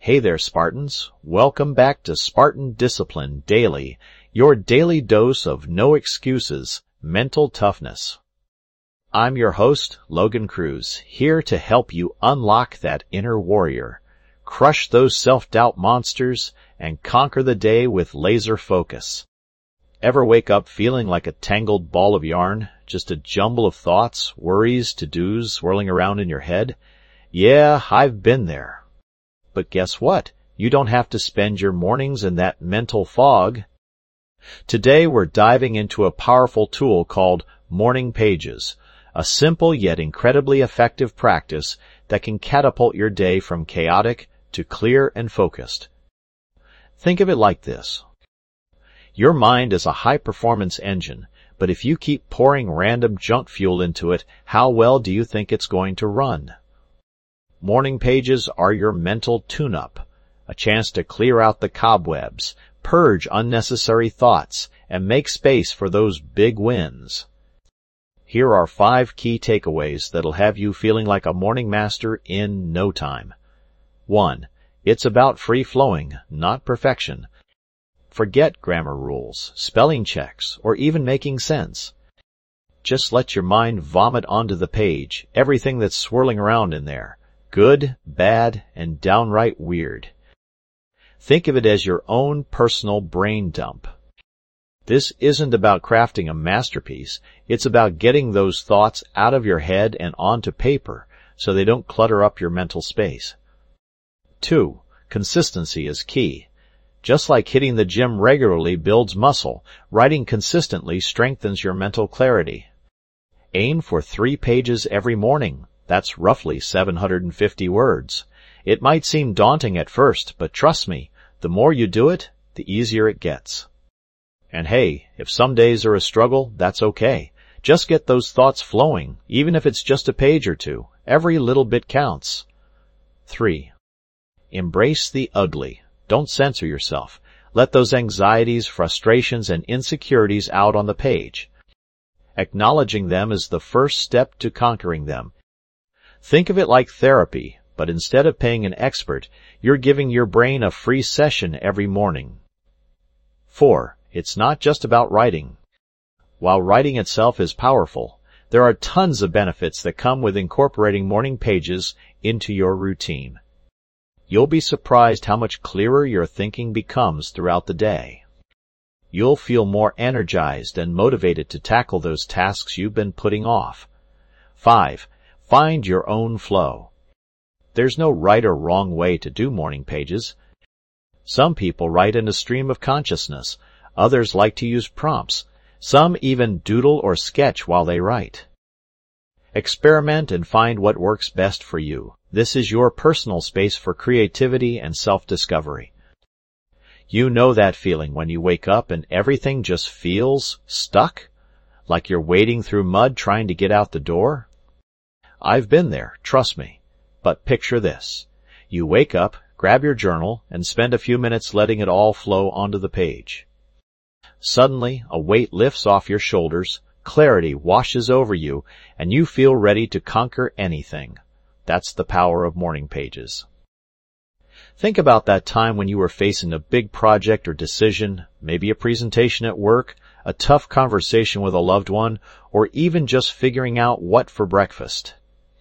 Hey there, Spartans. Welcome back to Spartan Discipline Daily, your daily dose of no excuses, mental toughness. I'm your host, Logan Cruz, here to help you unlock that inner warrior, crush those self-doubt monsters, and conquer the day with laser focus. Ever wake up feeling like a tangled ball of yarn, just a jumble of thoughts, worries, to-dos swirling around in your head? Yeah, I've been there. But guess what? You don't have to spend your mornings in that mental fog. Today we're diving into a powerful tool called Morning Pages, a simple yet incredibly effective practice that can catapult your day from chaotic to clear and focused. Think of it like this. Your mind is a high-performance engine, but if you keep pouring random junk fuel into it, how well do you think it's going to run? Morning Pages are your mental tune-up, a chance to clear out the cobwebs, purge unnecessary thoughts, and make space for those big wins. Here are 5 key takeaways that'll have you feeling like a morning master in no time. 1. It's about free-flowing, not perfection. Forget grammar rules, spelling checks, or even making sense. Just let your mind vomit onto the page everything that's swirling around in there. Good, bad, and downright weird. Think of it as your own personal brain dump. This isn't about crafting a masterpiece, it's about getting those thoughts out of your head and onto paper so they don't clutter up your mental space. 2. Consistency is key. Just like hitting the gym regularly builds muscle, writing consistently strengthens your mental clarity. Aim for 3 pages every morning. That's roughly 750 words. It might seem daunting at first, but trust me, the more you do it, the easier it gets. And hey, if some days are a struggle, that's okay. Just get those thoughts flowing, even if it's just a page or 2. Every little bit counts. 3. Embrace the ugly. Don't censor yourself. Let those anxieties, frustrations, and insecurities out on the page. Acknowledging them is the first step to conquering them. Think of it like therapy, but instead of paying an expert, you're giving your brain a free session every morning. 4. It's not just about writing. While writing itself is powerful, there are tons of benefits that come with incorporating morning pages into your routine. You'll be surprised how much clearer your thinking becomes throughout the day. You'll feel more energized and motivated to tackle those tasks you've been putting off. 5. Find your own flow. There's no right or wrong way to do morning pages. Some people write in a stream of consciousness. Others like to use prompts. Some even doodle or sketch while they write. Experiment and find what works best for you. This is your personal space for creativity and self-discovery. You know that feeling when you wake up and everything just feels stuck? Like you're wading through mud trying to get out the door? I've been there, trust me. But picture this. You wake up, grab your journal, and spend a few minutes letting it all flow onto the page. Suddenly, a weight lifts off your shoulders, clarity washes over you, and you feel ready to conquer anything. That's the power of morning pages. Think about that time when you were facing a big project or decision, maybe a presentation at work, a tough conversation with a loved one, or even just figuring out what for breakfast.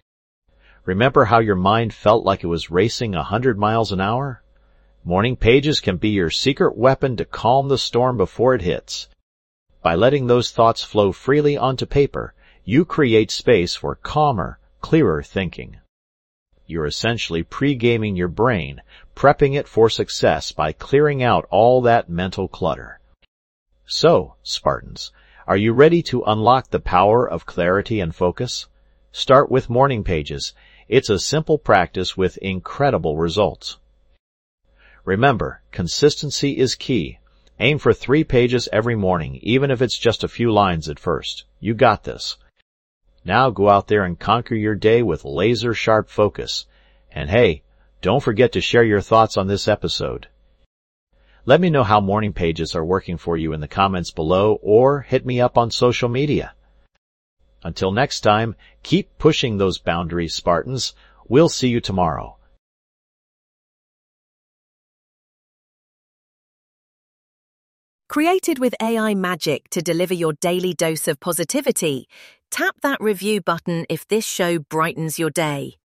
Remember how your mind felt like it was racing 100 miles an hour? Morning pages can be your secret weapon to calm the storm before it hits. By letting those thoughts flow freely onto paper, you create space for calmer, clearer thinking. You're essentially pre-gaming your brain, prepping it for success by clearing out all that mental clutter. So, Spartans, are you ready to unlock the power of clarity and focus? Start with morning pages. It's a simple practice with incredible results. Remember, consistency is key. Aim for 3 pages every morning, even if it's just a few lines at first. You got this. Now go out there and conquer your day with laser-sharp focus. And hey, don't forget to share your thoughts on this episode. Let me know how morning pages are working for you in the comments below, or hit me up on social media. Until next time, keep pushing those boundaries, Spartans. We'll see you tomorrow. Created with AI magic to deliver your daily dose of positivity, tap that review button if this show brightens your day.